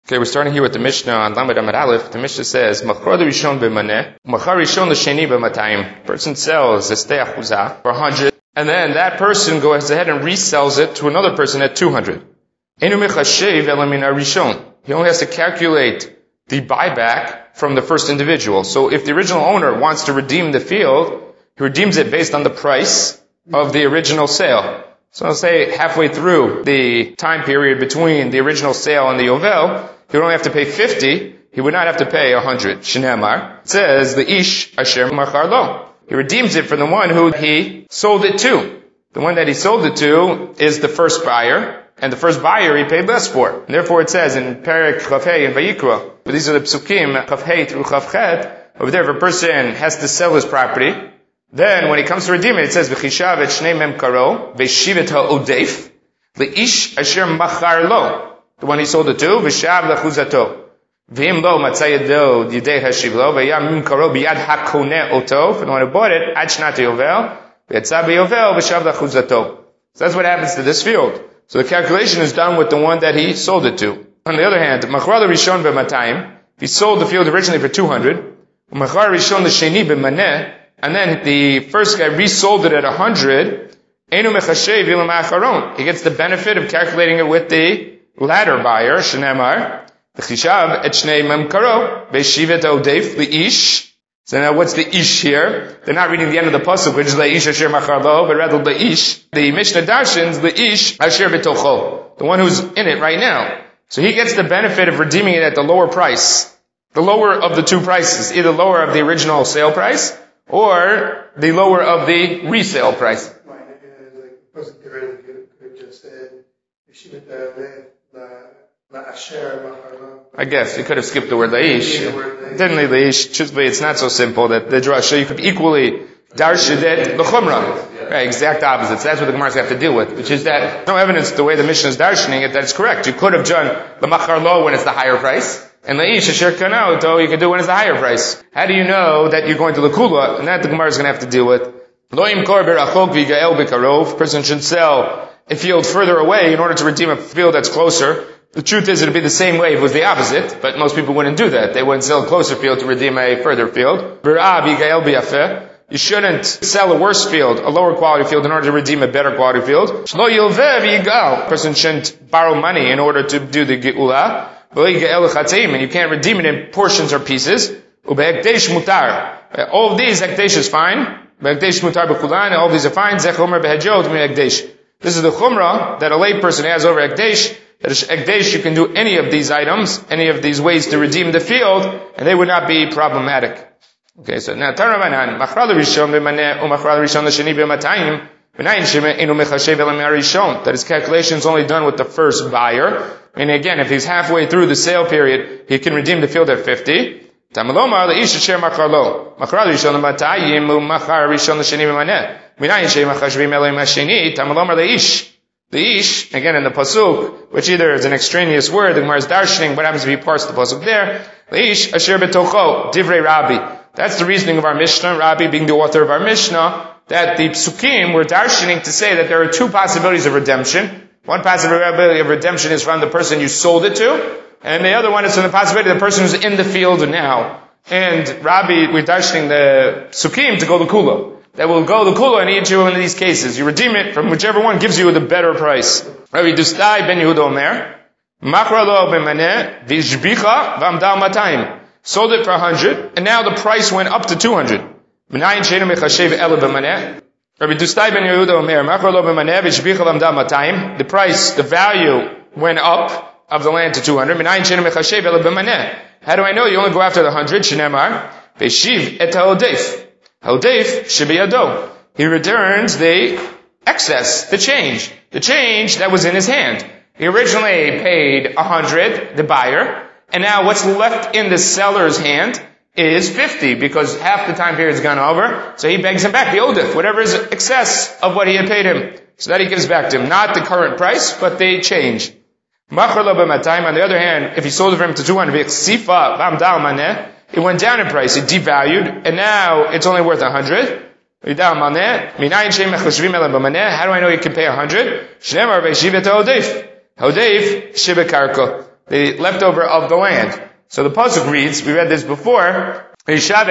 Okay, we're starting here with the Mishnah on Lamed Amud Aleph. The Mishnah says, Machar Rishon b'maneh, Machar Rishon l'sheni b'matayim. Person sells a stei achuzah for 100, and then that person goes ahead and resells it to another person at 200. Einu mechashev ela min harishon. He only has to calculate the buyback from the first individual. So if the original owner wants to redeem the field, he redeems it based on the price of the original sale. So I'll say halfway through the time period between the original sale and the Yovel, he would only have to pay 50, he would not have to pay 100. Shneamar. It says, the ish asher machar lo. He redeems it from the one who he sold it to. The one that he sold it to is the first buyer, and the first buyer he paid less for. And therefore it says in Perek Chavhei in Vayikra, but these are the psukim, Chavhei through Chavchet, over there if a person has to sell his property, then when he comes to redeem it, it says, V'chishav et shnei mem karo, v'shivet ha'odeif, le'ish asher machar lo. The one he sold it to, v'shav l'achuzato. V'im lo matzayado yidei hashiv lo, v'yam mim karo b'yad ha'koneh oto, and the one who bought it, ad shnat yovel, v'yatzah b'yovel, v'shav l'achuzato. So that's what happens to this field. So the calculation is done with the one that he sold it to. On the other hand, machar rishon b'matayim, if he sold the field originally for 200, machar rishon l'sheni b'maneh, and then the first guy resold it at 100, einu mechashev ilam acharon. He gets the benefit of calculating it with the latter buyer, Shneamar, v'chishav et shnei mem karo, v'shivet ha'odeif li'ish. So now what's the ish here? They're not reading the end of the pasuk, which is le'ish asher machar lo, but rather le'ish. The Mishnah darshans le'ish asher b'tocho, the one who's in it right now. So he gets the benefit of redeeming it at the lower price. The lower of the two prices, either lower of the original sale price, or the lower of the resale price. I guess you could have skipped the word Laish. Didn't leave Laish. Truthfully, it's not so simple that the drasha you could equally darshid it l'chumra. Right, exact opposites. That's what the Gemara have to deal with, which is that no evidence the way the Mishnah is darshaning it that it's correct. You could have done the machar lo when it's the higher price, and Laish asher kanauto you can do when it's the higher price. How do you know that you're going to l'kula? And that the Gemara is going to have to deal with. Lo yimkor berachok v'yigael b'karov. Person should sell a field further away in order to redeem a field that's closer. The truth is it would be the same way if it was the opposite, but most people wouldn't do that. They wouldn't sell a closer field to redeem a further field. You shouldn't sell a worse field, a lower quality field, in order to redeem a better quality field. A person shouldn't borrow money in order to do the ge'ula. And you can't redeem it in portions or pieces. All of these, hekdesh is fine. All of these are fine. This is the chumrah that a lay person has over hekdesh. That is hekdesh, you can do any of these items, any of these ways to redeem the field, and they would not be problematic. Okay, so now, Taravanan, Machral Rishon b'maneh, Machral Rishon l'sheni b'matayim, v'nayin shema inu mechashev elam harishon. That his calculation is only done with the first buyer. And again, if he's halfway through the sale period, he can redeem the field at 50. Tamalomar le'ish asher machar lo. Machral Rishon b'matayim, Machar Rishon l'sheni b'maneh. V'nayin shema mechashev elam hasheni, Tamalomar le'ish. The ish, again in the pasuk, which either is an extraneous word, the Gemara is darshaning, what happens if he parts the pasuk there? The ish asher betocho, divrei Rabbi. That's the reasoning of our Mishnah, Rabbi being the author of our Mishnah, that the psukim were darshaning to say that there are two possibilities of redemption. One possibility of redemption is from the person you sold it to, and the other one is from the possibility of the person who's in the field now. And Rabbi, we're darshaning the psukim to go to kula. That will go the kula in each one of these cases. You redeem it from whichever one gives you the better price. Rabbi Dustai ben Yehuda Omer, Machra lo b'maneh v'ishbicha v'amdal matayim. Sold it for 100, and now the price went up to 200. V'nayin sheinu mechashev ela b'maneh. Rabbi Dustai ben Yehuda Omer, Machra lo b'maneh v'ishbicha v'amdal matayim. The price, the value went up of the land to 200. V'nayin sheinu mechashev ela b'maneh. How do I know? You only go after the 100. Shneamar v'shiv et ha'odeif. Ha'odeif shebiyado. He returns the excess, the change that was in his hand. He originally paid 100, the buyer, and now what's left in the seller's hand is 50, because half the time period's gone over, so he begs him back, the odif, whatever is excess of what he had paid him. So that he gives back to him. Not the current price, but the change. Machar lo b'matayim, on the other hand, if he sold it for him to 200, v'chsifa v'amdal maneh, it went down in price, it devalued, and now it's only worth 100. How do I know you can pay 100? Hodeif shibekarka. the leftover of the land. So the pasuk reads, we read this before, the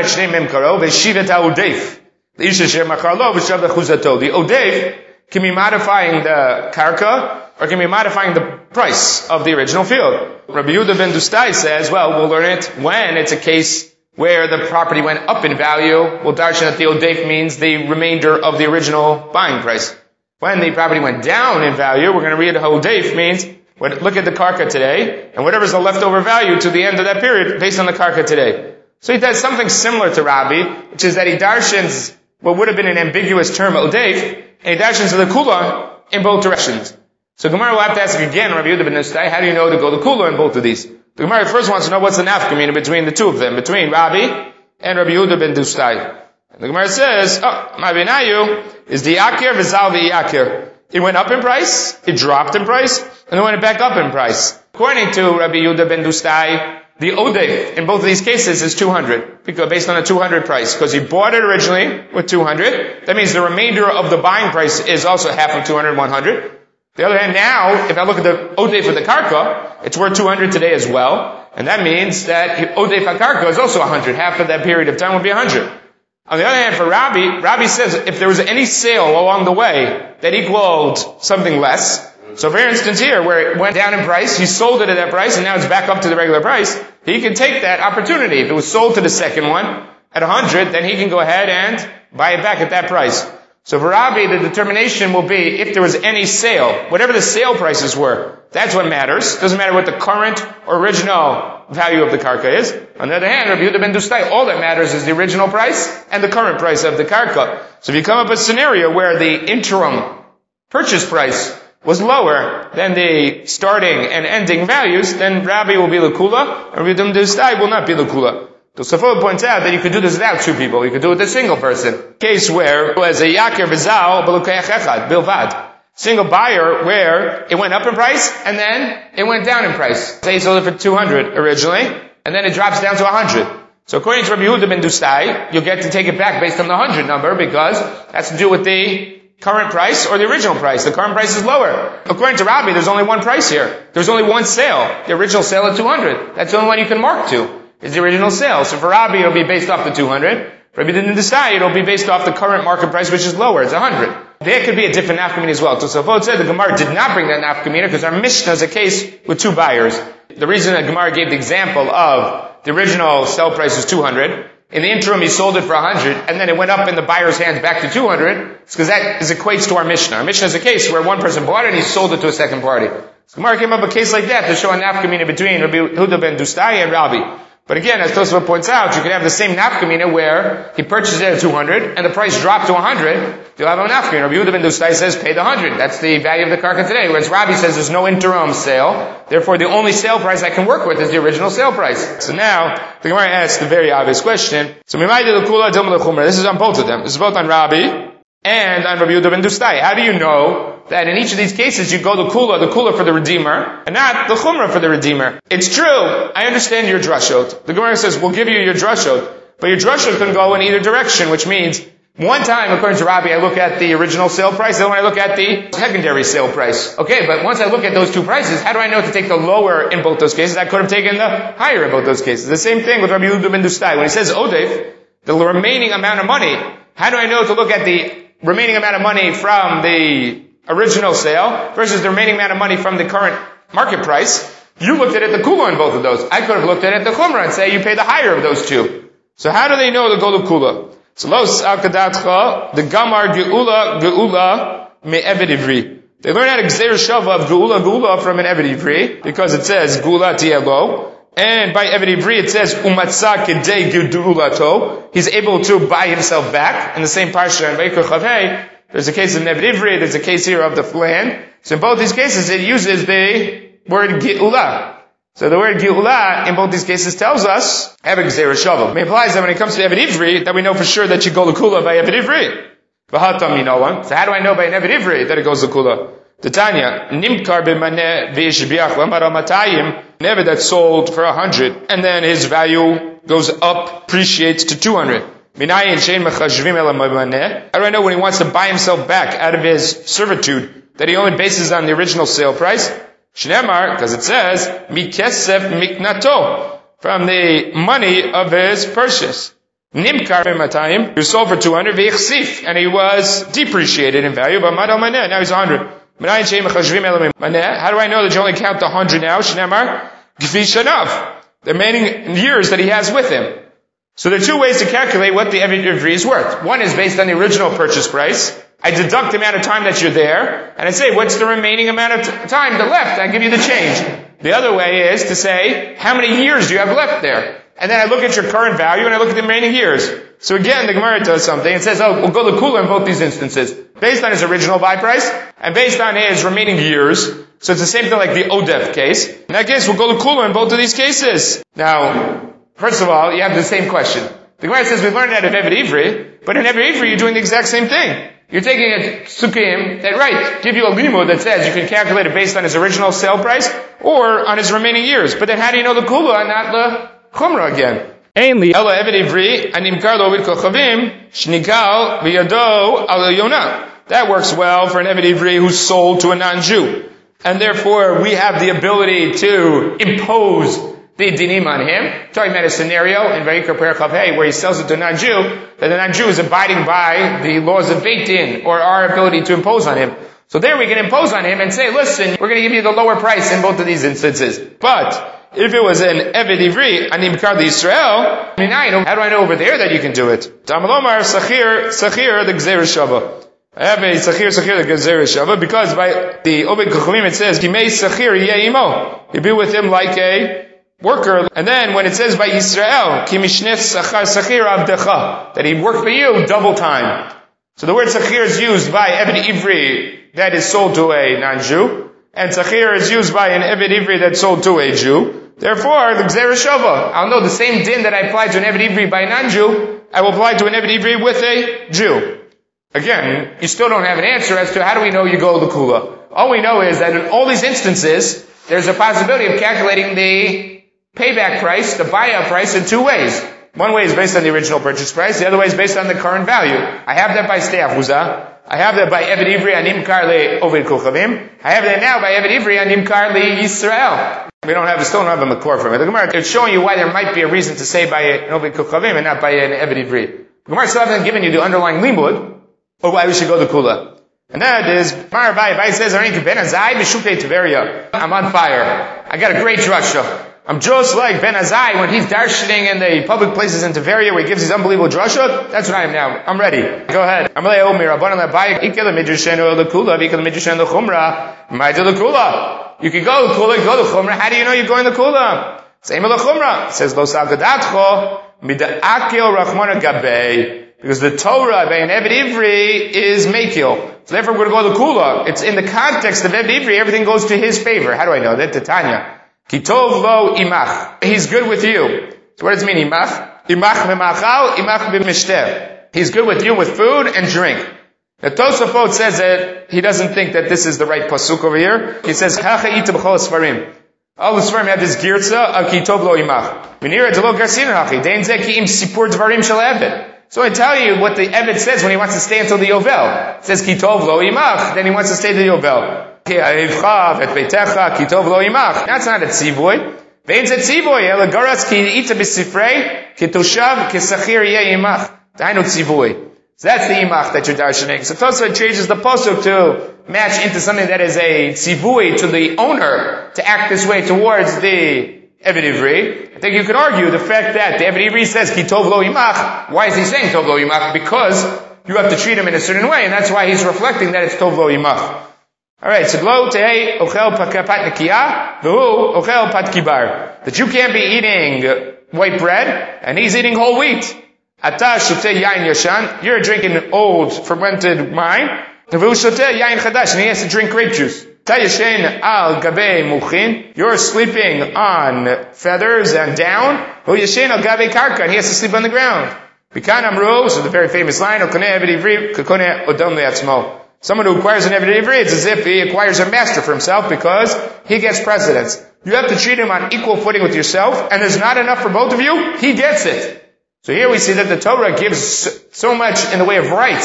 Odeif can be modifying the karka, or can be modifying the price of the original field. Rabbi Yehuda ben Dustai says, well, we'll learn it when it's a case where the property went up in value. We'll darshan that the Odeif means the remainder of the original buying price. When the property went down in value, we're going to read Odeif means, look at the karka today, and whatever's the leftover value to the end of that period based on the karka today. So he does something similar to Rabbi, which is that he darshans what would have been an ambiguous term, Odeif, and he darshans the kula in both directions. So Gemara will have to ask again, Rabbi Yehuda ben Dustai, how do you know to go the kula in both of these? The Gemara first wants to know what's the nafkamina between the two of them, between Rabbi and Rabbi Yehuda ben Dustai. And the Gemara says, my benayu is the yakir v'zal v'yakir. It went up in price, it dropped in price, and then went back up in price. According to Rabbi Yehuda ben Dustai, the Odeif in both of these cases is 200, because based on a 200 price, because he bought it originally with 200. That means the remainder of the buying price is also half of 200, 100. The other hand, now, if I look at the Odeif of the karka, it's worth 200 today as well, and that means that Odeif HaKarka is also 100. Half of that period of time will be 100. On the other hand, for Rabbi says if there was any sale along the way that equaled something less, so for instance here, where it went down in price, he sold it at that price, and now it's back up to the regular price, he can take that opportunity. If it was sold to the second one at 100, then he can go ahead and buy it back at that price. So for Rabbi, the determination will be if there was any sale, whatever the sale prices were, that's what matters. Doesn't matter what the current or original value of the karka is. On the other hand, Rabbi Yehuda ben Dustai, all that matters is the original price and the current price of the karka. So if you come up with a scenario where the interim purchase price was lower than the starting and ending values, then Rabbi will be l'kula, and Rabbi Yehuda ben Dustai will not be l'kula. Tosafot points out that you could do this without two people. You could do it with a single person. Case where it was a yakir v'zal b'lukeach echad, bilvad. Single buyer where it went up in price and then it went down in price. Say he sold it for 200 originally, and then it drops down to 100. So according to Rabbi Yehuda ben Dustai, you'll get to take it back based on the 100 number because that's to do with the current price or the original price. The current price is lower. According to Rabbi, there's only one price here. There's only one sale. The original sale at 200. That's the only one you can mark to. Is the original sale. So for Rabbi, it'll be based off the 200. For Rabbi Yehuda ben Dustai, it'll be based off the current market price, which is lower. It's 100. There could be a different nafkamina as well. Tosafot said the Gemara did not bring that nafkamina because our Mishnah is a case with two buyers. The reason that Gemara gave the example of the original sell price is 200. In the interim, he sold it for 100, and then it went up in the buyer's hands back to 200. It's because that equates to our Mishnah. Our Mishnah is a case where one person bought it and he sold it to a second party. So Gemara came up with a case like that to show a nafkamina between Rabbi Yehuda ben Dustai and Rabbi. But again, as Tosafot points out, you can have the same nafkamina where he purchased it at 200 and the price dropped to 100. You'll have a nafkamina. Rabbi Yehuda ben Dustai says pay the 100. That's the value of the karka today. Whereas Rabbi says there's no interim sale. Therefore, the only sale price I can work with is the original sale price. So now, the Gemara asks the very obvious question. So this is on both of them. This is both on Rabbi and on Rabbi Yehuda ben Dustai. How do you know that in each of these cases you go the kula for the redeemer, and not the chumrah for the redeemer? It's true. I understand your drashot. The Gemara says, we'll give you your drashot. But your drashot can go in either direction, which means, one time, according to Rabbi, I look at the original sale price, then when I look at the secondary sale price. Okay, but once I look at those two prices, how do I know to take the lower in both those cases? I could have taken the higher in both those cases. The same thing with Rabbi Yehuda ben Dustai. When he says Odeif, the remaining amount of money, how do I know to look at the remaining amount of money from the original sale versus the remaining amount of money from the current market price? You looked at it the kula in both of those. I could have looked at it the chumrah and say you pay the higher of those two. So how do they know to go the kula? So los akadatcha, the gamar geula me'eved ivri. They learn how to gzeir shava of geula from an eved ivri because it says geula tielo. And by eved ivri it says umatza kedei geulato. He's able to buy himself back. In the same parsha in Vayikra Chavhei, there's a case of Eved Ivri, there's a case here of the land. So in both these cases it uses the word geula. So the word geula in both these cases tells us have a gzeira shava. It implies that when it comes to Eved Ivri, that we know for sure that you go l'kula by Eved Ivri. V'hatam you know one. So how do I know by an Eved Ivri that it goes l'kula? Titania, nimkar b'maneh v'yishbiach l'mara matayim, an Eved that's sold for 100, and then his value goes up, appreciates to 200. How do I know when he wants to buy himself back out of his servitude that he only bases on the original sale price? Shnemar, because it says, mikesef miknato, from the money of his purchase. Nimkar b'matayim, he was sold for 200, v'yichsif, and he was depreciated in value, but madal maneh, now he's 100. How do I know that you only count the 100 now? Shnemar, g'fi shanav, the remaining years that he has with him. So there are two ways to calculate what the Eved Ivri is worth. One is based on the original purchase price. I deduct the amount of time that you're there, and I say, what's the remaining amount of time left? I give you the change. The other way is to say, how many years do you have left there? And then I look at your current value, and I look at the remaining years. So again, the Gemara does something. It says, we'll go to Kula in both these instances. Based on his original buy price, and based on his remaining years. So it's the same thing like the Odef case. In that case, we'll go to Kula in both of these cases. Now, first of all, you have the same question. The Gemara says we learned that of Eved Ivri, but in Eved Ivri you're doing the exact same thing. You're taking a Sukkim that, give you a limud that says you can calculate it based on his original sale price or on his remaining years. But then how do you know the Kula and not the Chumrah again? Ainly, Ella Eved Ivri, Animkar lo vid kochavim, shnikal v'yado al yonah. That works well for an Eved Ivri who's sold to a non-Jew. And therefore we have the ability to impose the dinim on him. Talking about a scenario in Vayikra Perek Chav Hey where he sells it to a non-Jew, that the non-Jew is abiding by the laws of Beit Din, or our ability to impose on him. So there we can impose on him and say, listen, we're going to give you the lower price in both of these instances. But if it was an Eved Ivri, an Imkar Yisrael, how do I know over there that you can do it? Tamalomar Sachir the Gzeir Shava. I have a Sachir the Gzeir Shava because by the Obed Kochavim it says, Kimei Sachir Yeh Imo. He'd be with him like a worker. And then when it says by Yisrael, Ki Mishnes Sachar Sachir Avdecha, that he'd work for you double time. So the word Sachir is used by Eved Ivri that is sold to a non-Jew, and Sachir is used by an Eved Ivri that's sold to a Jew. Therefore, the Gzeir Shava, I'll know the same din that I apply to an Eved Ivri by a non-Jew, I will apply to an Eved Ivri with a Jew. Again, you still don't have an answer as to how do we know you go the Kula. All we know is that in all these instances, there's a possibility of calculating the payback price, the buyout price, in two ways. One way is based on the original purchase price, the other way is based on the current value. I have that by Stei Achuza. I have that by Eved Ivri Animkar le Oved Kochavim. I have that now by Eved Ivri Animkar le Yisrael. Still don't have a makor from it. The Gemara is showing you why there might be a reason to say by an Oved Kochavim and not by an Eved Ivri. The Gemara still hasn't given you the underlying limud, or why we should go to Kula. And that is, Mar Abai says, I'm on fire. I got a great drasha. I'm just like Ben Azai when he's darshaning in the public places in Tveria where he gives his unbelievable drasha. That's what I am now. I'm ready. Go ahead. You can go to Kula, go to Chumrah. How do you know you're going to Kula? Same with the Chumrah. It says, because the Torah by an Eved Ivri is Mekil. So therefore we're going to go to Kula. It's in the context of Eved Ivri, everything goes to his favor. How do I know that? Tanya. Kitov lo imach. He's good with you. So what does it mean, imach? Imach b'machal, imach b'mishteh. He's good with you with food and drink. The Tosafot says that he doesn't think that this is the right pasuk over here. He says, Hacha ita b'chol svarim. All the svarim have this girza of kitov lo imach. V'nira d'lo garsin hachi. Dein zeh ki im sipur dvarim shel eved. So I tell you what the Eved says when he wants to stay until the Yovel. It says, Kitov lo imach, then he wants to stay to the Yovel. That's not a tzivoy. Vein zeh tzivoy, ela garas ki ita b'sifrei, kitoshav kesachir yeh imach. Dainu tzivoy. So that's the imach that you're darshaning. So Tosafot changes the pasuk to match into something that is a tzivoy to the owner to act this way towards the Eved Ivri. I think you could argue the fact that the Eved Ivri says, Ki tov lo imach. Why is he saying tov lo imach? Because you have to treat him in a certain way, and that's why he's reflecting that it's tov lo imach. Alright, so glo tehei ochel pat nekiya, v'hu ochel pat kibar. That you can't be eating white bread, and he's eating whole wheat. Ata shoteh yain yashan. You're drinking old, fermented wine. V'hu shoteh yain chadash, and he has to drink grape juice. Tayashen al gabei muchin. You're sleeping on feathers and down. Yashen al gabei karka, and he has to sleep on the ground. Bikan amru, so the very famous line, Okoneh Eved Ivri, Kakoneh Odom le'atzmo. Someone who acquires an Eved Ivri, it's as if he acquires a master for himself because he gets precedence. You have to treat him on equal footing with yourself, and there's not enough for both of you, he gets it. So here we see that the Torah gives so much in the way of rights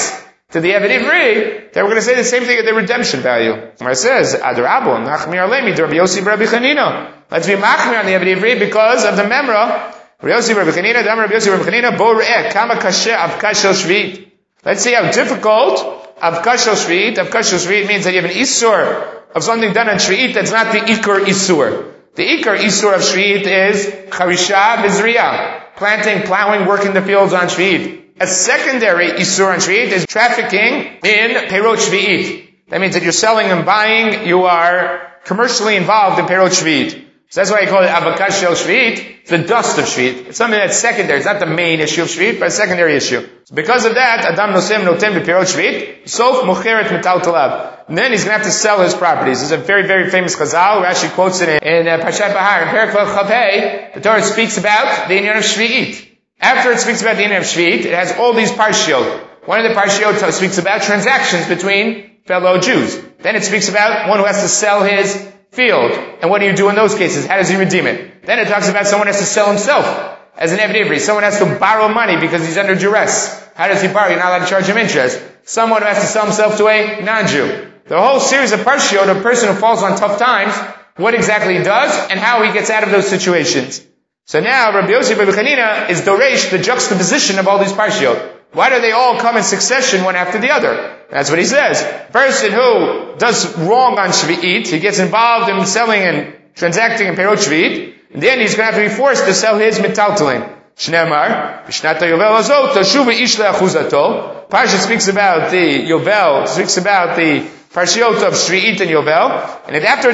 to the Eved Ivri, then we're going to say the same thing at the redemption value. Where it says, Adrabo, Nachmir Alemi, Rabbi Yossi Rabbi Chanina. Let's be machmir on the Eved Ivri because of the memra. Rabbi Yossi Rabbi Chanina, Dam Rabbi Yossi Rabbi Chanina, Bo Re'eh, Kama Kasher Avkash Shel Shvi'it. Let's see how difficult Avkash Shel Shvi'it. Avkash Shel Shvi'it means that you have an Isur of something done on Shvi'it that's not the Iker Isur. The Iker Isur of Shvi'it is Charisha Bizriya, planting, plowing, working the fields on Shvi'it. A secondary Isur on Shvi'it is trafficking in Perot Shvi'it. That means that you're selling and buying, you are commercially involved in Perot Shvi'it. So that's why I call it Avakash Shel Shvi'it. It's the dust of Shvi'it. It's something that's secondary. It's not the main issue of Shvi'it, but a secondary issue. So because of that, Adam Nosem Notem B'Perot Shvi'it, Sof Mocheret Metal Talav. And then he's going to have to sell his properties. This is a very, very famous Chazal. Rashi quotes it in Parshat Bahar. In Perek Vav Chavei, the Torah speaks about the Inyan of Shvi'it. After it speaks about the Inyan of Shvi'it, it has all these parshiot. One of the parshiot speaks about transactions between fellow Jews. Then it speaks about one who has to sell his field. And what do you do in those cases? How does he redeem it? Then it talks about someone has to sell himself as an Eved Ivri. Someone has to borrow money because he's under duress. How does he borrow? You're not allowed to charge him interest. Someone who has to sell himself to a non-Jew. The whole series of parshiot, a person who falls on tough times, what exactly he does and how he gets out of those situations. So now Rabbi Yossi Rabbi Chanina is doresh the juxtaposition of all these parshiot. Why do they all come in succession one after the other? That's what he says. Person who does wrong on Shvi'it, he gets involved in selling and transacting in Perot Shvi'it, and then he's going to have to be forced to sell his metaltalin. Shneimar, B'shnata Yovel Azot, Tashuva Ish Le'achuzato. Parsha speaks about the Yovel, speaks about the parshiot of Shvi'it and Yovel, and afterwards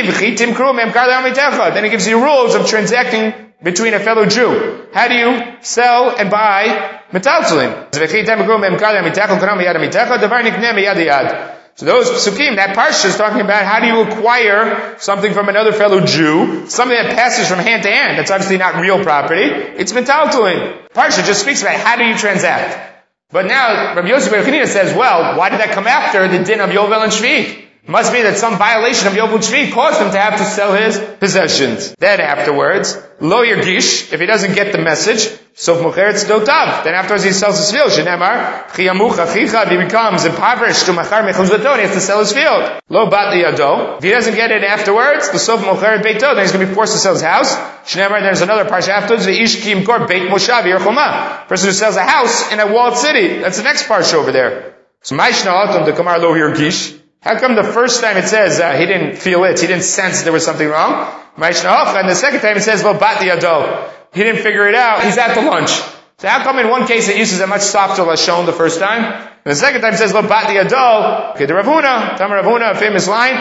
then he gives you rules of transacting between a fellow Jew. How do you sell and buy metaltalin? So those psukim, that parsha is talking about how do you acquire something from another fellow Jew, something that passes from hand to hand. That's obviously not real property. It's metaltalin. Parsha just speaks about how do you transact. But now Rabbi Yossi Bar Chanina says, well, why did that come after the din of Yovel and Shvi'it? Must be that some violation of Yovel Shvi'it caused him to have to sell his possessions. Then afterwards, Lo Yergish, if he doesn't get the message, Sof Mocheretz Dotav. Then afterwards he sells his field. Shenemar, Chiyamuch Achicha, if he becomes impoverished to Machar Mechuzato, he has to sell his field. Lo Bat Liyado. If he doesn't get it afterwards, the Sof Mocheret Beito, then he's going to be forced to sell his house. Shenemar, there's another parsha afterwards, the Ish Ki Yimkor Beit Moshav Yerchoma. Person who sells a house in a walled city. That's the next parsha over there. So Maishna Atom, the Kamar Lo Yergish. How come the first time it says he didn't feel it, he didn't sense there was something wrong? And the second time it says, Lo Bat Liyado. He didn't figure it out, he's at the lunch. So how come in one case it uses a much softer lashon the first time? And the second time it says, Lo Bat Liyado. Okay, the Rav Huna, Tam Rav Huna, a famous line,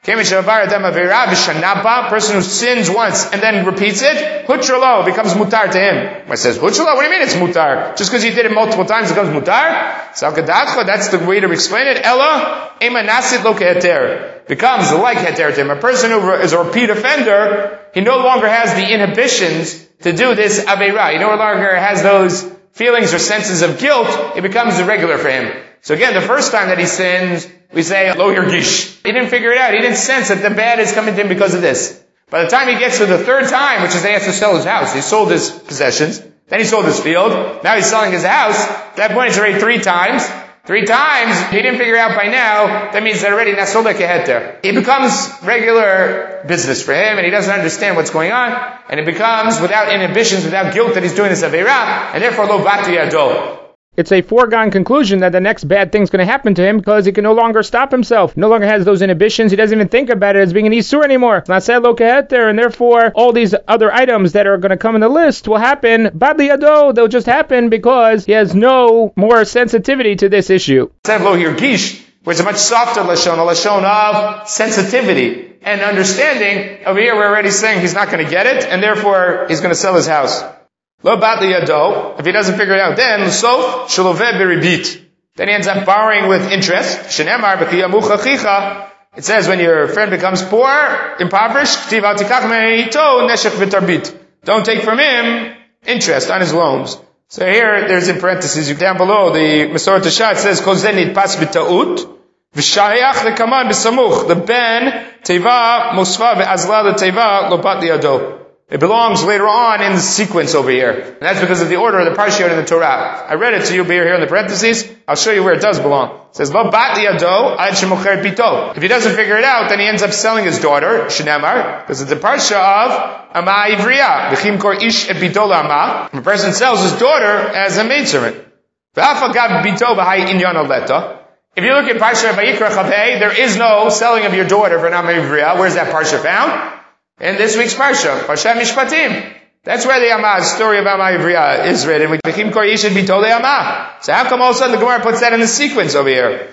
person who sins once and then repeats it, hutralo, becomes mutar to him. It says, hutralo, what do you mean it's mutar? Just because he did it multiple times it becomes mutar? Salkadachva, that's the way to explain it. Ella, ema nasit lo keheter. Becomes like heter to him. A person who is a repeat offender, he no longer has the inhibitions to do this aveira. He no longer has those feelings or senses of guilt. It becomes irregular for him. So again, the first time that he sins, we say, Lo Yergish. He didn't figure it out. He didn't sense that the bad is coming to him because of this. By the time he gets to the third time, which is they have to sell his house, he sold his possessions, then he sold his field, now he's selling his house. At that point it's already 3 times. 3 times, he didn't figure it out by now, that means that already nasola keheter. It becomes regular business for him, and he doesn't understand what's going on, and it becomes without inhibitions, without guilt that he's doing this aveira, and therefore lo batu yado. It's a foregone conclusion that the next bad thing's going to happen to him because he can no longer stop himself. No longer has those inhibitions. He doesn't even think about it as being an Isur anymore. It's not said lo keheter, and therefore all these other items that are going to come in the list will happen. Badli yado, they'll just happen because he has no more sensitivity to this issue. Said lo Yergish, which is a much softer lashon, a lashon of sensitivity and understanding. Over here we're already saying he's not going to get it, and therefore he's going to sell his house. Lo bat liyado, if he doesn't figure it out then, l'sof shaloveh beribit. Then he ends up borrowing with interest. Shenemar b'chiyamuch achicha. It says when your friend becomes poor, impoverished, k'tiv al tikach me'ito neshech v'tarbit. Don't take from him interest on his loans. So here, there's in parentheses, down below, the Masoret Tashat says, kol zeh nitpas b'ta'ut, v'shayach lekaman b'samuch. The ben teva musfa ve'azla l'teva lo bat liyado. It belongs later on in the sequence over here. And that's because of the order of the parashiyot in the Torah. I read it to you here in the parentheses. I'll show you where it does belong. It says, Lo bat liyado ad shemocher bito. If he doesn't figure it out, then he ends up selling his daughter, Shnemar, because it's the parsha of Ama Ivriya. V'chim kor ish et bito la'ama. A person sells his daughter as a maidservant. V'afa gav bito v'hai inyan aleta. If you look at Parsha Vayikra Chavei, there is no selling of your daughter for an Ama Ivriya. Where's that parsha found? In this week's Parsha, Parsha Mishpatim. That's where the Ama, story of Ama Ivriya is written. V'chim kor ish et bito la'ama. So how come all of a sudden the Gemara puts that in the sequence over here?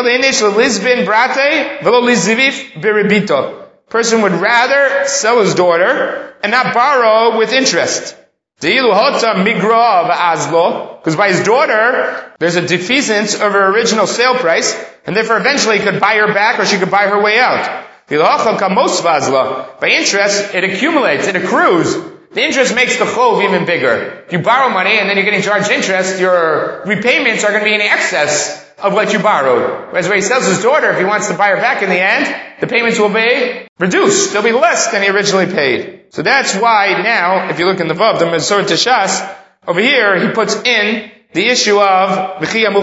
Person would rather sell his daughter and not borrow with interest. Because by his daughter, there's a defeasance of her original sale price, and therefore eventually he could buy her back or she could buy her way out. By interest, it accumulates, it accrues. The interest makes the chov even bigger. If you borrow money and then you're getting charged interest, your repayments are going to be in excess of what you borrowed. Whereas when he sells his daughter, if he wants to buy her back in the end, the payments will be reduced. They'll be less than he originally paid. So that's why now, if you look in the Vav, the Mesor Teshas, over here, he puts in the issue of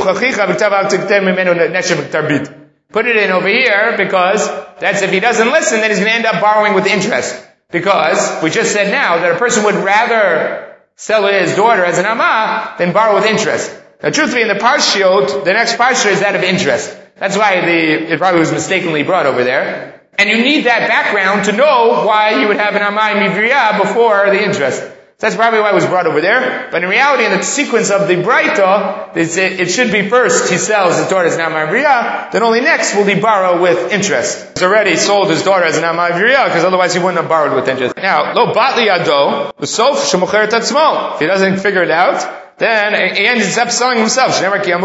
put it in over here because that's if he doesn't listen, then he's going to end up borrowing with interest. Because we just said now that a person would rather sell his daughter as an Ama than borrow with interest. Now truthfully in the Parshiot, the next Parsha is that of interest. That's why it probably was mistakenly brought over there. And you need that background to know why you would have an Ama Ivriya before the interest. That's probably why it was brought over there. But in reality, in the sequence of the Braita, it should be first he sells his daughter as an Ama Ivriya, then only next will he borrow with interest. He's already sold his daughter as an Ama Ivriya, because otherwise he wouldn't have borrowed with interest. Now, lo bat liyado, l'sof shemocher tatzmo. If he doesn't figure it out, then he ends up selling himself.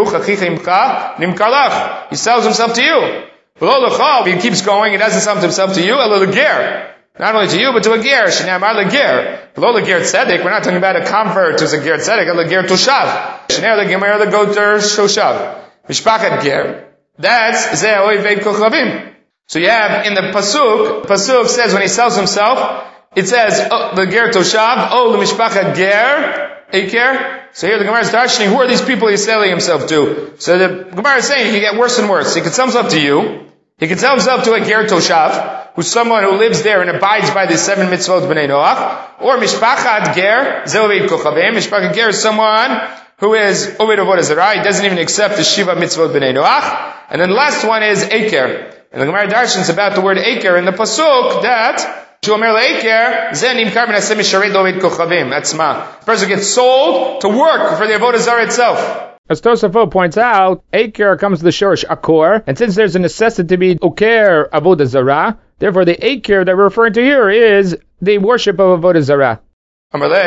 He sells himself to you. If he keeps going, he doesn't sell himself to you, not only to you, but to a ger. Shnei leger. Below the ger tzedek, we're not talking about a convert who's a ger tzedek, a ger toshav. Shnei leger the goter toshav. Mishpachat ger. That's zeh oivei kochavim. So you have in the pasuk says when he sells himself, it says the ger toshav, the mishpachat ger, eker. So here the Gemara is darshaning, who are these people he's selling himself to? So the Gemara is saying he can get worse and worse. He can sell himself to you. He can sell himself to a ger toshav, who's someone who lives there and abides by the 7 mitzvot b'nei Noach, or mishpachat ger, ze'oved kochavim. Mishpachat ger is someone who is oved avodah zarah. He doesn't even accept the shiva mitzvot b'nei Noach. And then the last one is eker. And the Gemara darshan is about the word eker in the pasuk that the person gets sold to work for the avodah zarah itself. As Tosafot points out, Aker comes to the shorish akor, and since there's a necessity to be oker avodah zarah, therefore the Aker that we're referring to here is the worship of avodah zarah. In the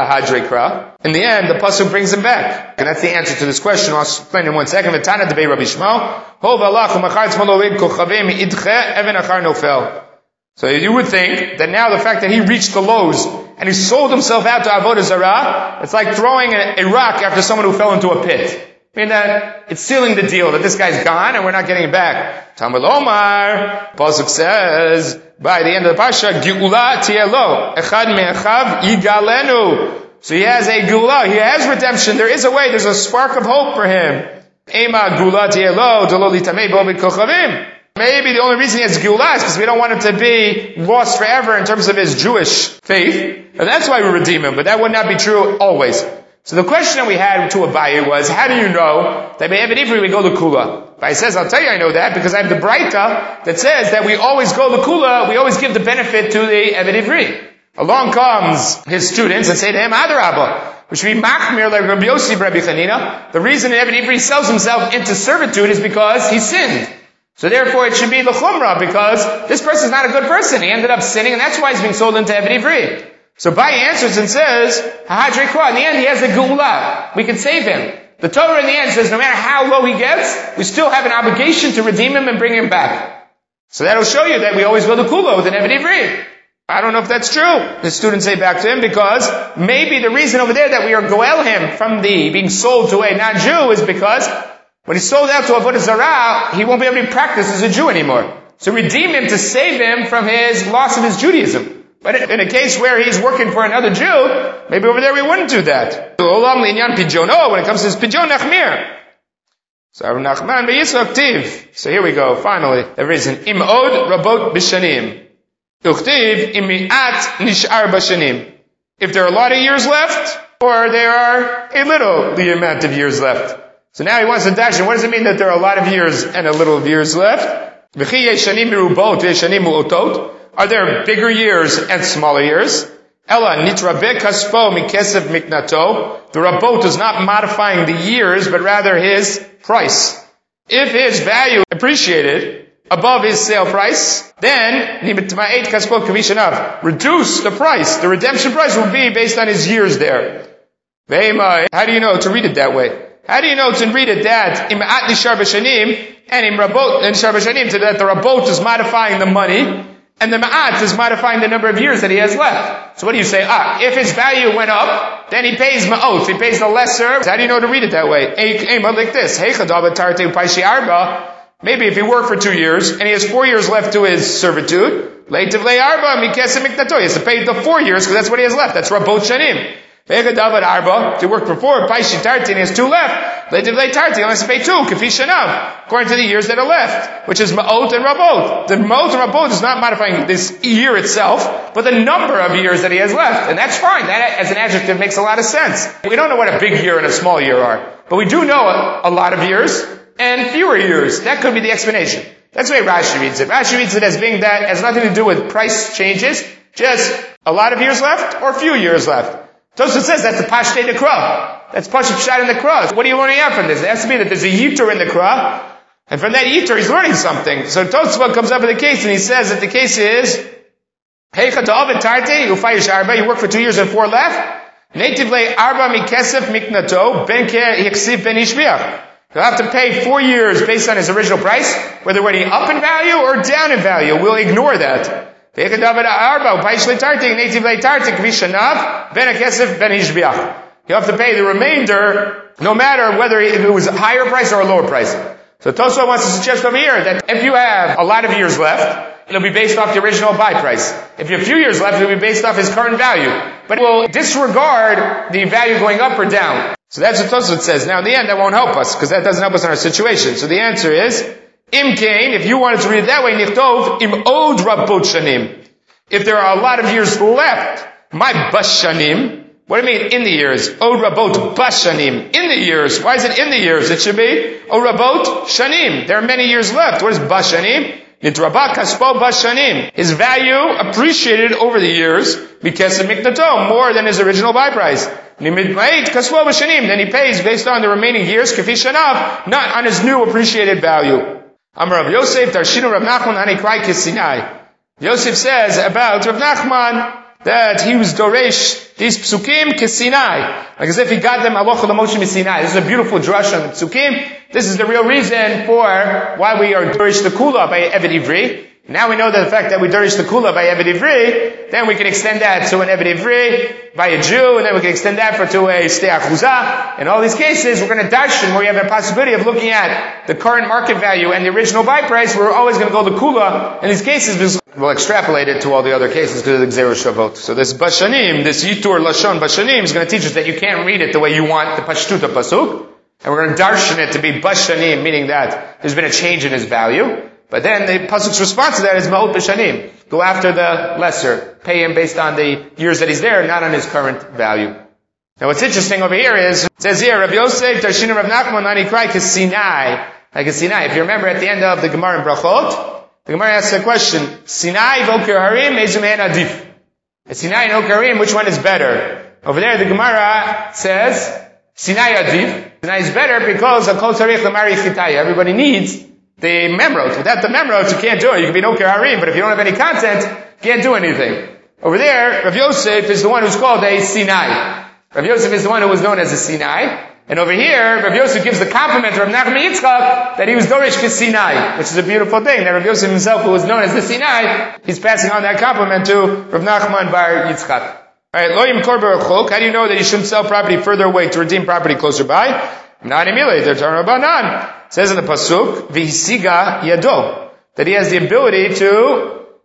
end, the pasuk brings him back, and that's the answer to this question. I'll explain in 1 second. V'tana debei Rabbi Shmuel, hov alach u'machar tzmo lo'ed kochavim idche even achar nofel. So you would think that now the fact that he reached the lows and he sold himself out to avodah zarah, it's like throwing a rock after someone who fell into a pit. I mean that it's sealing the deal that this guy's gone and we're not getting it back. Talmud Omar, pasuk says by the end of the parsha, Geula tielo echad me'achav yigalenu. So he has a geula, he has redemption. There is a way. There's a spark of hope for him. Ema geula tielo delo litamei bo b'kochavim. Maybe the only reason he has Geulah is because we don't want him to be lost forever in terms of his Jewish faith. And that's why we redeem him, but that would not be true always. So the question that we had to Abaye was, how do you know that by Eved Ivri we go to Kula? Abaye says, I'll tell you I know that because I have the Braita that says that we always go to Kula, we always give the benefit to the Eved Ivri. Along comes his students and say to him, Adarabba, which would be Machmir like Rabbi Yossi Rabbi Chanina. The reason Eved Ivri sells himself into servitude is because he sinned. So therefore it should be l'chumra because this person is not a good person. He ended up sinning and that's why he's being sold into Eved Ivri. So Abaye answers and says, Ha'adrei Kra, in the end he has a geula. We can save him. The Torah in the end says no matter how low he gets, we still have an obligation to redeem him and bring him back. So that'll show you that we always go to Kula with an Eved Ivri. I don't know if that's true. The students say back to him because maybe the reason over there that we are goel him from the being sold to a non-Jew is because when he's sold out to avodah zarah, he won't be able to practice as a Jew anymore. So redeem him to save him from his loss of his Judaism. But in a case where he's working for another Jew, maybe over there we wouldn't do that. When it comes to his pidyon nachmir. So Nachman beYisro Ktiv. So here we go, finally. There is an im'od rabot b'shanim. Uktiv imi'at nish'ar b'shanim. If there are a lot of years left, or there are a little the amount of years left. So now he wants to dash in. What does it mean that there are a lot of years and a little of years left? V'chi yeshanim merubot v'yeshanim mu'otot. Are there bigger years and smaller years? Ella nitrabe kaspo mikesef miknato. The rabot is not modifying the years, but rather his price. If his value appreciated above his sale price, then reduce the price. The redemption price will be based on his years there. How do you know to read it that way? How do you know to read it that im'at nishar b'shanim and im rabot nishar b'shanim, so that the rabot is modifying the money and the ma'at is modifying the number of years that he has left? So what do you say? If his value went up, then he pays ma'ot, he pays the lesser. How do you know to read it that way? Like this. Maybe if he worked for 2 years and he has 4 years left to his servitude, he has to pay the 4 years because that's what he has left. That's rabot shanim. If he worked for 4, and he has 2 left, he has to pay 2, according to the years that are left, which is ma'ot and rabot. The ma'ot and rabot is not modifying this year itself, but the number of years that he has left. And that's fine. That as an adjective makes a lot of sense. We don't know what a big year and a small year are, but we do know a lot of years and fewer years. That could be the explanation. That's the way Rashi reads it. Rashi reads it as being that it has nothing to do with price changes, just a lot of years left or few years left. Tosfos says that's the Pashtei Nekra. That's Pashat Pshat in the Kra. What are you learning out from this? It has to be that there's a Yitur in the Kra, and from that Yitur he's learning something. So Tosfos comes up with a case, and he says that the case is, Heicha ta'avet tarte, ufayish arba, you work for 2 years and 4 left, native lay arba mikesef miknato, ben ke yiksiv ben ishbiach. He'll have to pay 4 years based on his original price, whether we're up in value or down in value. We'll ignore that. You have to pay the remainder, no matter whether it was a higher price or a lower price. So Tosfos wants to suggest over here that if you have a lot of years left, it'll be based off the original buy price. If you have a few years left, it'll be based off his current value. But we'll disregard the value going up or down. So that's what Tosfos says. Now in the end, that won't help us, because that doesn't help us in our situation. So the answer is, Im Kain, if you wanted to read it that way, Nichtov, Im Od Rabot Shanim. If there are a lot of years left, my Bashanim, what do you mean in the years? Od Rabot Bashanim. In the years. Why is it in the years? It should be Od Rabot Shanim. There are many years left. What is Bashanim? Nitrabak Kaspo Bashanim. His value appreciated over the years because of Miknato, more than his original buy price. Nimidmait Kaspo Bashanim. Then he pays based on the remaining years, Kafi Shanav, not on his new appreciated value. Amar Rav Yosef, Tarshinu Rav Nachman, Hanikrai Kisinai. Yosef says about Rav Nachman that he was Doresh, these Psukim Kisinai. Like as if he got them Alocha L'Moshe Misinai. This is a beautiful drush on the Psukim. This is the real reason for why we are Doresh the Kula by Eved Ivri. Now we know that the fact that we Doresh the Kula by Eved Ivri, then we can extend that to an Eved Ivri by a Jew, and then we can extend that to a Stei Achuzah. In all these cases, we're going to darshan where you have a possibility of looking at the current market value and the original buy price. We're always going to go to Kula in these cases because we'll extrapolate it to all the other cases because of the Gzerah Shavot. So this Bashanim, this Yitur Lashon Bashanim is going to teach us that you can't read it the way you want the Pashtuta Pasuk. And we're going to darshan it to be Bashanim, meaning that there's been a change in his value. But then the Pasuk's response to that is Ma'ot Bashanim. Go after the lesser. Pay him based on the years that he's there, not on his current value. Now what's interesting over here is, it says here, Rav Yosef, Tarshinu Rav Nachman, Hanikrai Kisinai. Like a Sinai. If you remember at the end of the Gemara in Brachot, the Gemara asks a question, Sinai v'Okir Harim, Ezu me'en adif. Sinai and Okir Harim, which one is better? Over there the Gemara says, Sinai adif. Sinai is better because Kol Tzarich L'Mari Chitaya. Everybody needs the memrot. Without the memrot, you can't do it. You can be no Harim, but if you don't have any content, you can't do anything. Over there, Rav Yosef is the one who's called a Sinai. Rav Yosef is the one who was known as a Sinai. And over here, Rav Yosef gives the compliment to Rav Nachman Yitzchak that he was Dorish Sinai, which is a beautiful thing. That Rav Yosef himself, who was known as the Sinai, he's passing on that compliment to Rav Nachman bar Yitzchak. Alright, Lo Yimkor B'Rachok. How do you know that you shouldn't sell property further away to redeem property closer by? Not Emile, they're Torah Rabbanan. It says in the Pasuk, V'hisiga Yado, that he has the ability to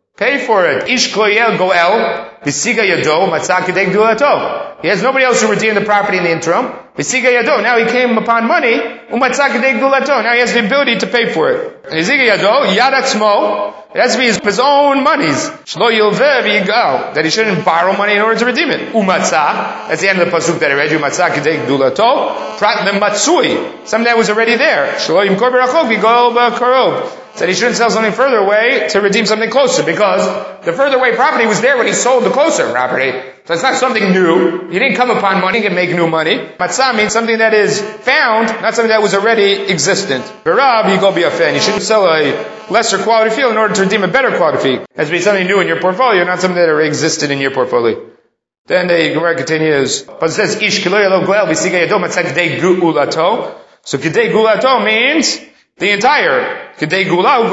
Pay for it. Ish koyel goel. Visiga yado matzah kedei gdulato. He has nobody else who redeemed the property in the interim. Visiga yado. Now he came upon money. Umatzah kedei gdulato. Now he has the ability to pay for it. Visiga yado yad atzmo. It has to be his own monies. Shlo yilveh v'yigal. That he shouldn't borrow money in order to redeem it. Umatzah. That's the end of the pasuk that I read you. Matzah kedei gdulato. Prat mematzui. Something that was already there. Shlo yimkor berachok v'yigal b'karov. That he shouldn't sell something further away to redeem something closer, because the further away property was there when he sold the closer property. So it's not something new. He didn't come upon money and make new money. Matzah means something that is found, not something that was already existent. B'rav, you go be a fan. You shouldn't sell a lesser quality field in order to redeem a better quality field. It has to be something new in your portfolio, not something that already existed in your portfolio. Then the Gemara continues, but it says, Ish kilo yalo goel b'siga yado matzah k'dei gulato. So k'dei gulato means the entire. He has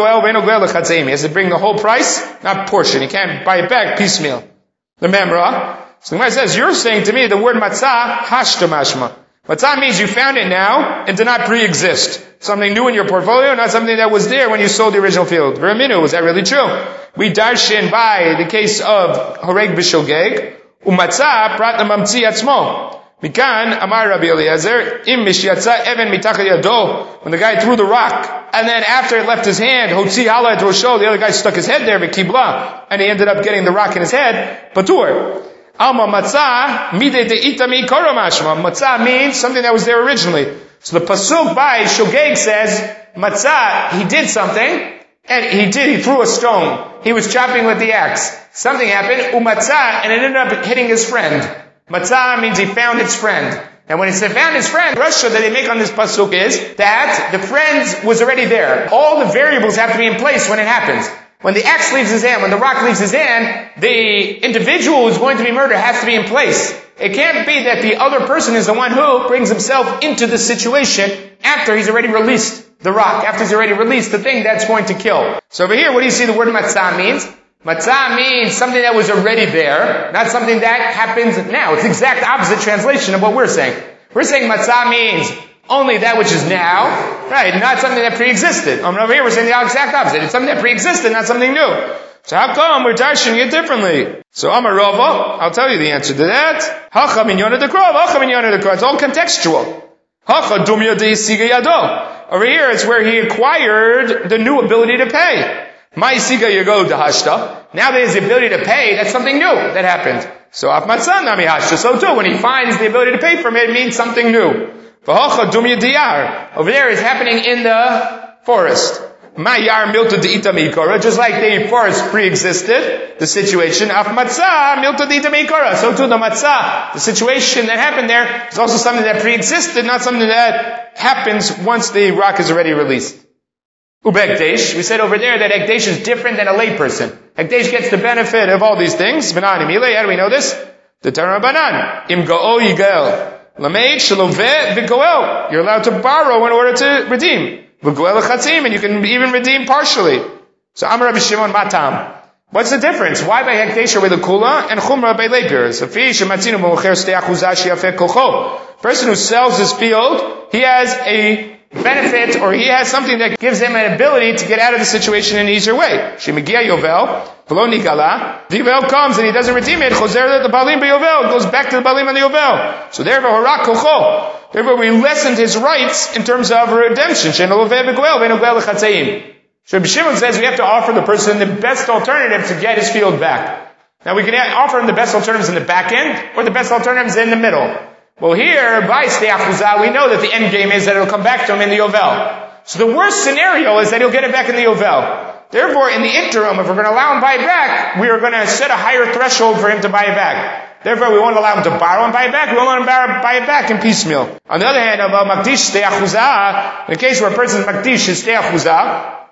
to bring the whole price, not portion. He can't buy it back piecemeal. The Memra. So the Gemara says, you're saying to me the word matzah, hashta mashma. Matzah means you found it now and did not pre-exist. Something new in your portfolio, not something that was there when you sold the original field. Veraminu, was that really true? We darshin by the case of Horeg B'Shogeg, umatzah prat namamtzi atzmo. Mikan, Amar Rabbi Eliezer, im mishyatza even mitachal yado, when the guy threw the rock, and then after it left his hand, hotzi hala et rosho, the other guy stuck his head there, v'kibla, and he ended up getting the rock in his head, patur. Alma matzah, mide de'ita mi'ikara mashma. Matzah means something that was there originally. So the pasuk by Shogeg says, matzah, he did something, and he threw a stone. He was chopping with the axe. Something happened, umatzah, and it ended up hitting his friend. Matzah means he found his friend. And when he said found his friend, the rasha that they make on this pasuk is that the friend was already there. All the variables have to be in place when it happens. When the axe leaves his hand, when the rock leaves his hand, the individual who's going to be murdered has to be in place. It can't be that the other person is the one who brings himself into the situation after he's already released the rock, after he's already released the thing that's going to kill. So over here, what do you see the word matzah means? Matzah means something that was already there, not something that happens now. It's the exact opposite translation of what we're saying. We're saying matzah means only that which is now, right, not something that pre-existed. Over here we're saying the exact opposite. It's something that pre-existed, not something new. So how come we're darshaning it differently? So Amar Rava, I'll tell you the answer to that. Hacha minyana dekrov, hacha minyana dekrov. It's all contextual. Hacha dumya deisiga yado. Over here it's where he acquired the new ability to pay. Ma'isiga yago dahashta. Now that he has the ability to pay, that's something new that happened. So af matzah nami hashta. So too, when he finds the ability to pay from it, it means something new. V'hocha dumya diyar. Over there is happening in the forest. Ma'yar milta de'ita meikora. Just like the forest pre-existed, the situation. Af matzah milta de'ita meikora. So too, the matzah, the situation that happened there, is also something that pre-existed, not something that happens once the rock is already released. Ubekdesh, we said over there that Ekdesh is different than a layperson. Ekdesh gets the benefit of all these things. Banan imile, how do we know this? The Torah Banan. Im go'o yigel. Lameid shaloveh v'goel. You're allowed to borrow in order to redeem. V'goel chatzim, and you can even redeem partially. So Amar Rabbi Shimon matam. What's the difference? Why by Ekdesh are the kula and chumra by laker? So fi shematzinu b'mocher stei achuzah she'afek kocho. Person who sells his field, he has a benefit, or he has something that gives him an ability to get out of the situation in an easier way. Shemigia Yovel, V'lo Nigala, the Yovel comes and he doesn't redeem it, Choser the Balim Yovel, goes back to the Balim and the Yovel. So therefore, Harak Kocho, therefore we lessened his rights in terms of redemption. Shenolove V'goel, V'nogoel L'chatzeim. So Shimon says we have to offer the person the best alternative to get his field back. Now we can offer him the best alternatives in the back end, or the best alternatives in the middle. Well here, by Stei Achuzah, we know that the end game is that it'll come back to him in the Yovel. So the worst scenario is that he'll get it back in the Yovel. Therefore, in the interim, if we're going to allow him to buy it back, we are going to set a higher threshold for him to buy it back. Therefore, we won't allow him to borrow and buy it back, we won't let him buy it back in piecemeal. On the other hand, of Makdish Stei Achuzah, in the case where a person is Makdish is Stei Achuzah,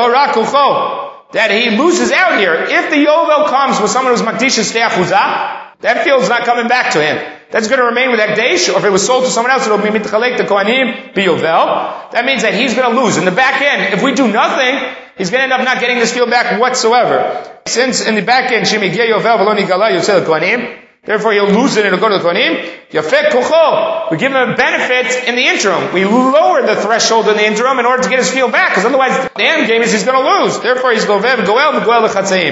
that he loses out here. If the Yovel comes with someone who's Makdish Stei Achuzah, that field's not coming back to him. That's going to remain with Ekdesh, or if it was sold to someone else, it'll be mitchalek to Kohanim, Yovel. That means that he's going to lose. In the back end, if we do nothing, he's going to end up not getting this field back whatsoever. Since in the back end, Shemigia Yovel, Veloni Gala, Yosel Kohanim, therefore he'll lose it and it'll go to the Kohanim. Yafek Kocho, we give him a benefit in the interim. We lower the threshold in the interim in order to get his field back, because otherwise the end game is he's going to lose. Therefore he's Govev, Goel, Goel, Chatzeim.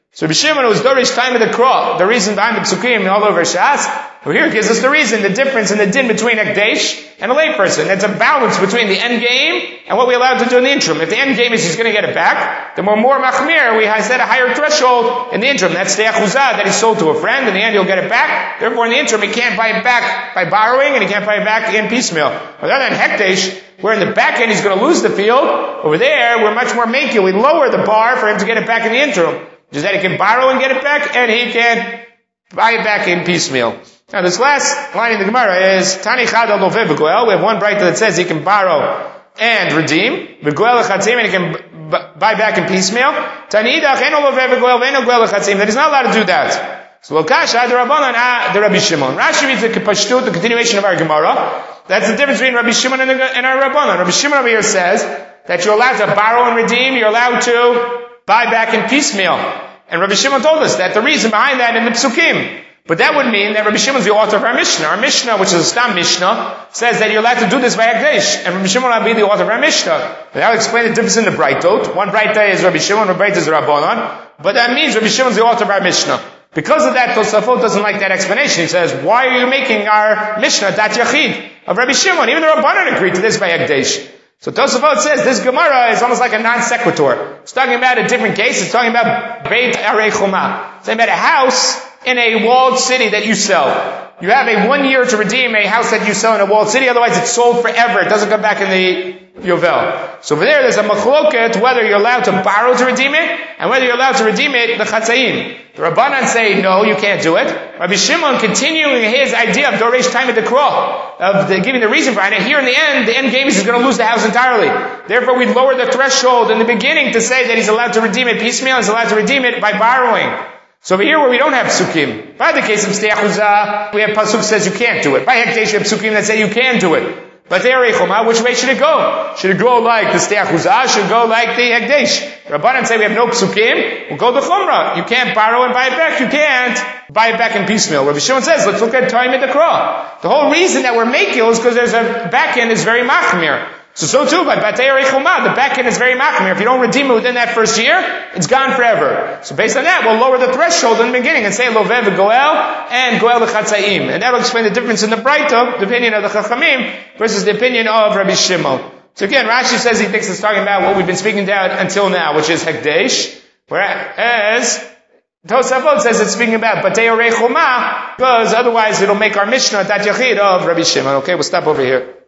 So Rabbi Shimon was Dorish time of the Krah. The reason behind the Psukim all over Shas. Well, here it gives us the reason, the difference in the din between Hekdesh and a layperson. It's a balance between the end game and what we're allowed to do in the interim. If the end game is he's going to get it back, then we're more machmir. We set a higher threshold in the interim. That's the achuzah that he sold to a friend. In the end, he'll get it back. Therefore, in the interim, he can't buy it back by borrowing, and he can't buy it back in piecemeal. On the other hand, Hekdesh, where in the back end he's going to lose the field, over there, we're much more makil. We lower the bar for him to get it back in the interim. Just that he can borrow and get it back, and he can buy it back in piecemeal. Now, this last line in the Gemara is Tani Chad al Loveh v'Goel. We have one braita that says he can borrow and redeem. V'Goel l'chatzim, and he can buy back in piecemeal. Tani idach eno Loveh v'Goel v'eno Goel l'chatzim. That he's not allowed to do that. So Lokash ad Rabbanan the Rabbi Shimon. Rashi reads the Pashtut, the continuation of our Gemara. That's the difference between Rabbi Shimon and our Rabbanan. Rabbi Shimon over here says that you're allowed to borrow and redeem. You're allowed to buy back in piecemeal. And Rabbi Shimon told us that the reason behind that in the Psukim. But that would mean that Rabbi Shimon is the author of our Mishnah. Our Mishnah, which is a Stam Mishnah, says that you're allowed to do this by Hekdesh. And Rabbi Shimon will be the author of our Mishnah. But I'll explain the difference in the Braitot. One Braita is Rabbi Shimon, one Braita is Rabbanan. But that means Rabbi Shimon is the author of our Mishnah. Because of that, Tosafot doesn't like that explanation. He says, why are you making our Mishnah Dat Yachid of Rabbi Shimon? Even the Rabbanan agreed to this by Hekdesh. So Tosafot says this Gemara is almost like a non sequitur. It's talking about a different case. It's talking about Beit Arei Chuma. It's talking about a house in a walled city that you sell. You have a 1 year to redeem a house that you sell in a walled city, otherwise it's sold forever. It doesn't come back in the Yovel. So over there's a machloket whether you're allowed to borrow to redeem it, and whether you're allowed to redeem it, the Chatzayim. The Rabbanan say, no, you can't do it. Rabbi Shimon continuing his idea of Doresh time at the Krah, of giving the reason behind it. Here in the end game is he's going to lose the house entirely. Therefore we lower the threshold in the beginning to say that he's allowed to redeem it piecemeal, he's allowed to redeem it by borrowing. So over here where we don't have psukim, by the case of Stei Achuzah, we have pasuk says you can't do it. By Hekdesh we have psukim that say you can do it. But the Arei Chuma, which way should it go? Should it go like the Stei Achuzah? Should it go like the Hekdesh? Rabbanan say we have no psukim, we'll go the Chumrah. You can't borrow and buy it back. You can't buy it back in piecemeal. Rabbi Shimon says, let's look at time at the Krah. The whole reason that we're makil is because there's a back end is very machmir. So too, by Batei Arei Chuma, the back end is very machmir. If you don't redeem it within that first year, it's gone forever. So based on that, we'll lower the threshold in the beginning and say Loveh v'Goel and Goel l'chatzayim. And that'll explain the difference in the Braita, the opinion of the Chachamim, versus the opinion of Rabbi Shimon. So again, Rashi says he thinks it's talking about what we've been speaking about until now, which is Hekdesh, whereas Tosafot says it's speaking about Batei Arei Chuma, because otherwise it'll make our Mishnah Dat Yachid of Rabbi Shimon. Okay, we'll stop over here.